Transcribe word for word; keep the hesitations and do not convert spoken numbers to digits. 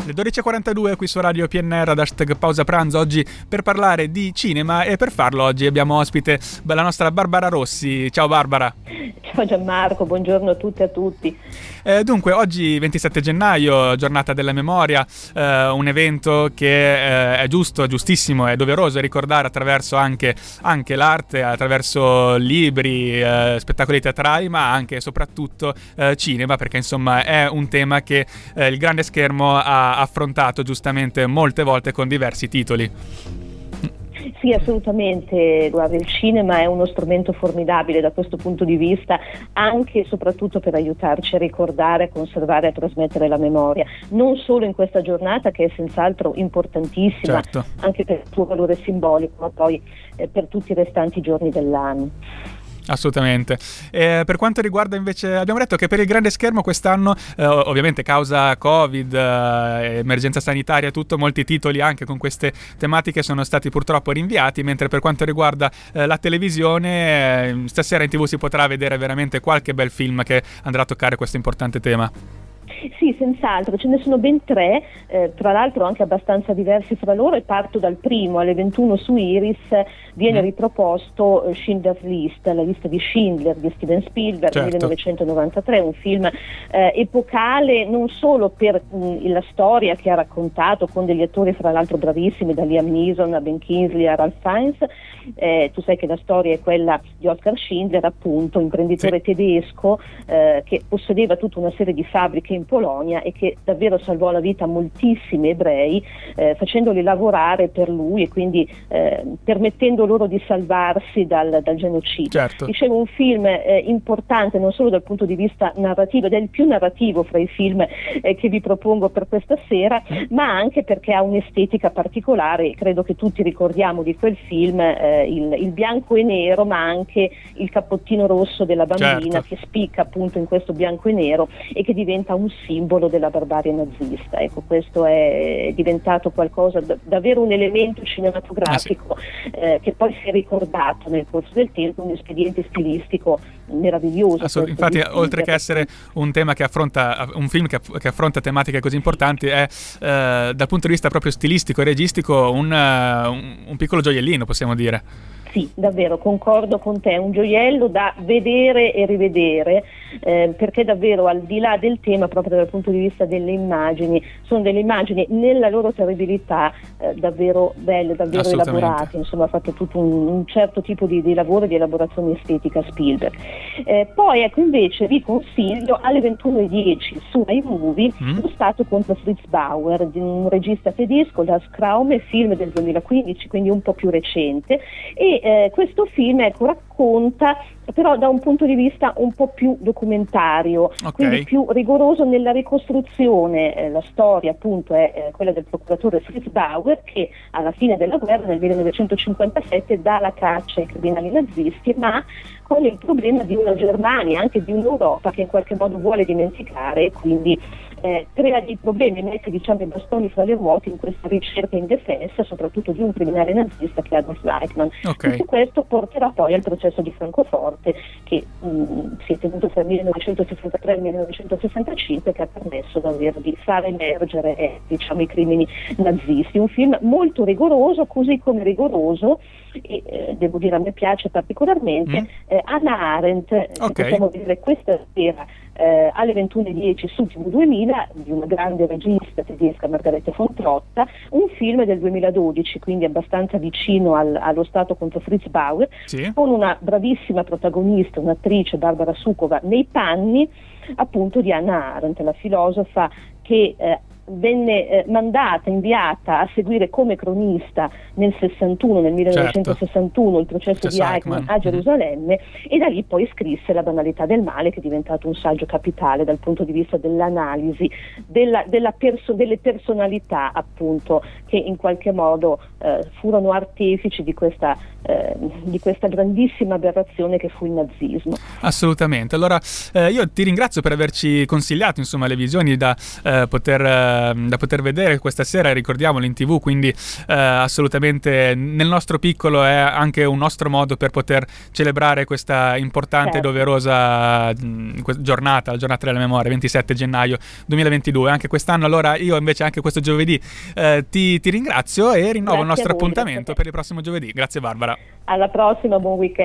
Le dodici e quarantadue qui su Radio P N R ad hashtag pausa pranzo, oggi per parlare di cinema, e per farlo oggi abbiamo ospite la nostra Barbara Rossi. Ciao Barbara. Ciao Gianmarco, buongiorno a tutte e a tutti. Eh, dunque, oggi ventisette gennaio, giornata della memoria, eh, un evento che eh, è giusto, è giustissimo, è doveroso ricordare attraverso anche, anche l'arte, attraverso libri, eh, spettacoli teatrali, ma anche e soprattutto eh, cinema, perché insomma è un tema che eh, il grande schermo ha affrontato giustamente molte volte con diversi titoli. Sì, assolutamente, guarda, il cinema è uno strumento formidabile da questo punto di vista, anche e soprattutto per aiutarci a ricordare, a conservare e a trasmettere la memoria, non solo in questa giornata che è senz'altro importantissima, certo, anche per il suo valore simbolico, ma poi eh, per tutti i restanti giorni dell'anno. Assolutamente. Eh, per quanto riguarda invece, abbiamo detto che per il grande schermo quest'anno, eh, ovviamente causa Covid, eh, emergenza sanitaria, tutto, molti titoli anche con queste tematiche sono stati purtroppo rinviati, mentre per quanto riguarda eh, la televisione, eh, stasera in tv si potrà vedere veramente qualche bel film che andrà a toccare questo importante tema. Sì, senz'altro, ce ne sono ben tre, eh, tra l'altro anche abbastanza diversi fra loro, e parto dal primo. Alle ventuno su Iris viene mm. riproposto eh, Schindler's List, la lista di Schindler di Steven Spielberg, certo, millenovecentonovantatré, un film eh, epocale non solo per mh, la storia che ha raccontato, con degli attori fra l'altro bravissimi, da Liam Neeson a Ben Kingsley a Ralph Fiennes. Eh, tu sai che la storia è quella di Oskar Schindler, appunto, imprenditore sì. tedesco eh, che possedeva tutta una serie di fabbriche in Polonia e che davvero salvò la vita a moltissimi ebrei, eh, facendoli lavorare per lui e quindi eh, permettendo loro di salvarsi dal, dal genocidio. Certo. Dicevo, un film eh, importante non solo dal punto di vista narrativo, ed è il più narrativo fra i film eh, che vi propongo per questa sera, ma anche perché ha un'estetica particolare. Credo che tutti ricordiamo di quel film eh, il, il bianco e nero, ma anche il cappottino rosso della bambina, certo, che spicca appunto in questo bianco e nero e che diventa un simbolo della barbarie nazista. Ecco, questo è diventato qualcosa, davvero un elemento cinematografico ah, sì. eh, che poi si è ricordato nel corso del tempo, un espediente stilistico meraviglioso. Assolut- infatti, oltre che essere un tema che affronta, un film che, che affronta tematiche così importanti, è eh, dal punto di vista proprio stilistico e registico un, uh, un, un piccolo gioiellino, possiamo dire. Sì, davvero, concordo con te, un gioiello da vedere e rivedere, eh, perché davvero al di là del tema, proprio dal punto di vista delle immagini, sono delle immagini nella loro terribilità eh, davvero belle, davvero elaborate, insomma ha fatto tutto un, un certo tipo di, di lavoro e di elaborazione estetica Spielberg. Eh, poi ecco, invece vi consiglio alle ventuno e dieci su iMovie mm. Lo Stato contro Fritz Bauer, di un regista tedesco, Lars Kraume, film del duemilaquindici, quindi un po' più recente, e Eh, questo film ecco, racconta però da un punto di vista un po' più documentario, okay, quindi più rigoroso nella ricostruzione. Eh, la storia appunto è eh, quella del procuratore Fritz Bauer, che alla fine della guerra nel millenovecentocinquantasette dà la caccia ai criminali nazisti, ma con il problema di una Germania, anche di un'Europa che in qualche modo vuole dimenticare, e quindi eh, crea dei problemi, mette diciamo i bastoni fra le ruote in questa ricerca indefessa, soprattutto di un criminale nazista che è Adolf Eichmann. Okay. Tutto questo porterà poi al processo di Francoforte, che mh, si è tenuto tra il millenovecentosessantatré e il millenovecentosessantacinque, che ha permesso davvero di far emergere eh, diciamo i crimini nazisti. Un film molto rigoroso, così come rigoroso, e eh, devo dire a me piace particolarmente, mm. eh, Hannah Arendt, okay, che possiamo vedere questa sera eh, alle ventuno e dieci su T V duemila, di una grande regista tedesca, Margarete von Trotta, un film del duemiladodici, quindi abbastanza vicino al, allo Stato contro Fritz Bauer, sì, con una bravissima protagonista, un'attrice, Barbara Sukowa, nei panni appunto di Hannah Arendt, la filosofa che eh, venne eh, mandata, inviata a seguire come cronista nel sessantuno, nel millenovecentosessantuno, certo, il processo, processo di Eichmann a Gerusalemme, mm. e da lì poi scrisse La banalità del male, che è diventato un saggio capitale dal punto di vista dell'analisi della, della perso- delle personalità appunto che in qualche modo eh, furono artefici di questa, eh, di questa grandissima aberrazione che fu il nazismo. Assolutamente. Allora eh, io ti ringrazio per averci consigliato insomma le visioni da eh, poter eh, da poter vedere questa sera, ricordiamolo, in tivù, quindi eh, assolutamente nel nostro piccolo è anche un nostro modo per poter celebrare questa importante Certo. e doverosa mh, que- giornata, la giornata della memoria, ventisette gennaio duemilaventidue. Anche quest'anno, allora io invece anche questo giovedì eh, ti, ti ringrazio e rinnovo Grazie il nostro a voi, appuntamento grazie a te. per il prossimo giovedì. Grazie Barbara. Alla prossima, buon weekend.